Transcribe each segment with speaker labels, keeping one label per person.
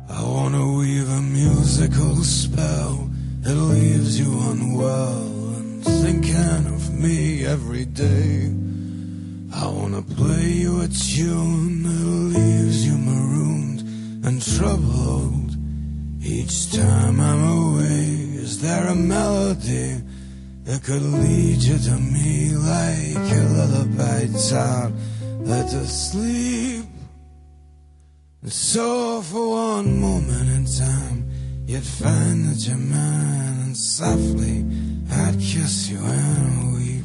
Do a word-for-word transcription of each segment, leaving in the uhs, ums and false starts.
Speaker 1: I wanna weave a musical spell that leaves you unwell and thinking of me every day. I wanna play you a tune that leaves you marooned and troubled each time I'm away. Is there a melody that could lead you to me like a lullaby child led to sleep? And so for one moment in time you'd find that you're mine, and softly I'd kiss you and weep.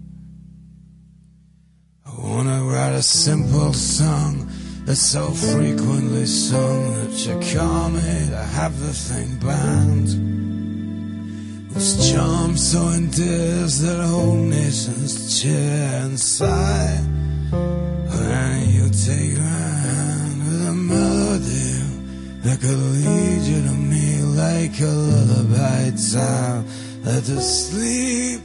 Speaker 1: I wanna write a simple song that's so frequently sung that you call me to have the thing banned, whose charm so endears that whole nations cheer and sigh when you take my hand with a melody that could lead you to me like a lullaby child led to sleep.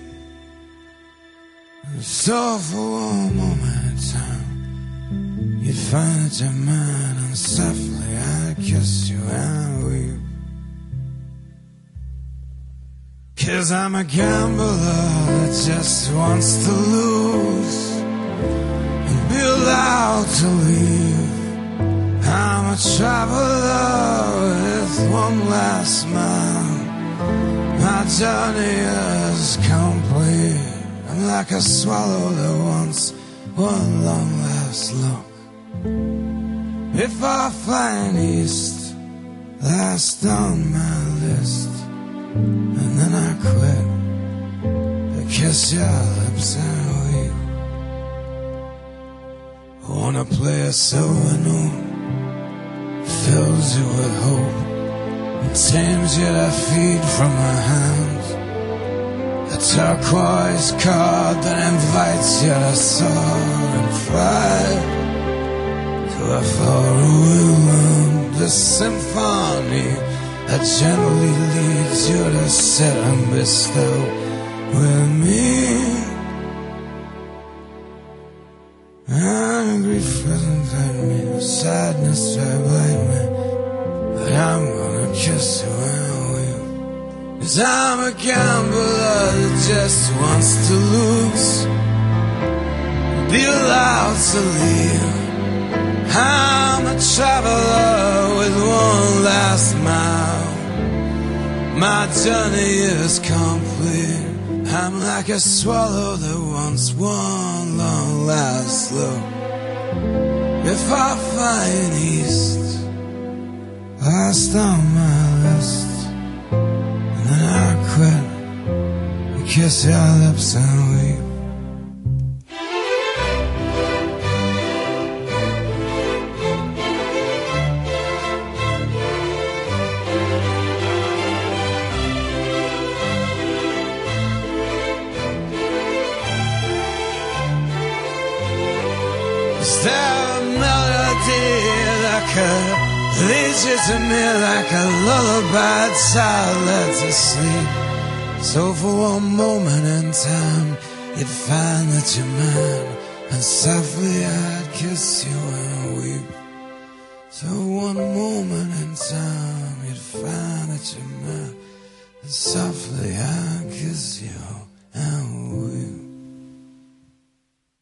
Speaker 1: And so for one moment in time you'd find that you're mine, and softly I'd kiss you and weep. 'Cause I'm a gambler that just wants to lose and be allowed to leave. I'm a traveler with one last mile. My journey is complete. I'm like a swallow that wants one long last look before flying east, last on my list. And then I quit to kiss your lips and weep. I wanna play a silver note, fills you with hope and tames you to feed from my hands. A turquoise card that invites you to soar and fly to a faraway land. The symphony that gently leads you to sit and be still with me. And grief doesn't bite me, sadness try bite me, but I'm gonna kiss you and weep. 'Cause I'm a gambler that just wants to lose, be allowed to leave. I'm a traveler with one last mile. My journey is complete. I'm like a swallow that wants one long last look before flying east, last on my list. And then I quit and kiss your lips and weep. Is there a melody that could lead you to me like a lullaby child led to sleep? So for one moment in time you'd find that you're mine, and softly I'd kiss you and weep. So one moment in time you'd find that you're mine, and softly I'd kiss you and weep.